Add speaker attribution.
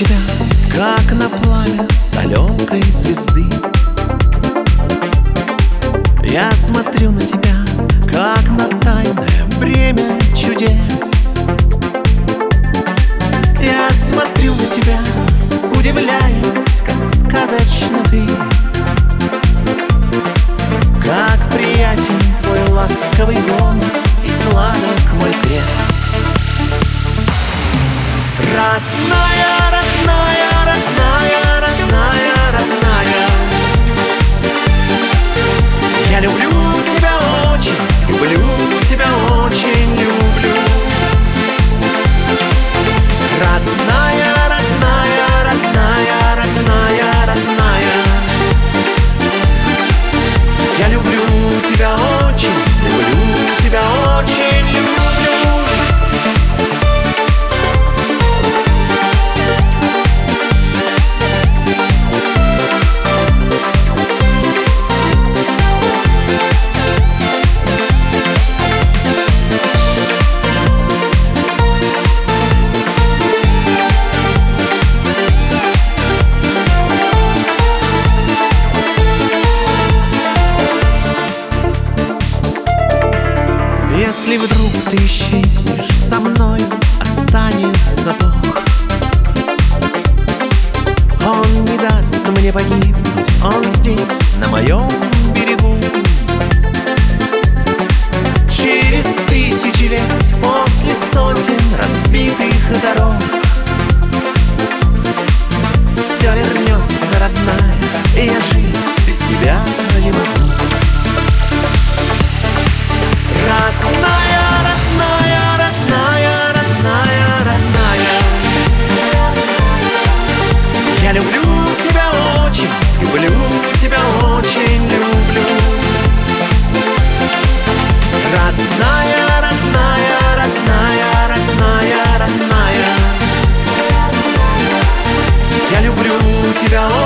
Speaker 1: тебя, как на пламя далекой звезды. Я смотрю на тебя, как на тайное бремя чудес. Я смотрю на тебя, удивляясь, как сказочно ты, как приятен твой ласковый голос и сладок мой крест. Родная, родная, родная, родная, родная, я люблю тебя очень, люблю тебя очень, люблю. Родная, родная, родная, родная, родная, я люблю тебя очень, люблю тебя очень, люблю. Если вдруг ты исчезнешь, со мной останется Бог. Он не даст мне погибнуть, Он здесь, на моем берегу. Через тысячи лет, после сотен разбитых дорог, все вернется, родная, и я жить без тебя не могу. Родная, родная, родная, родная, родная, я люблю тебя очень, люблю тебя очень, люблю. Родная, родная, родная, родная, родная, я люблю тебя очень.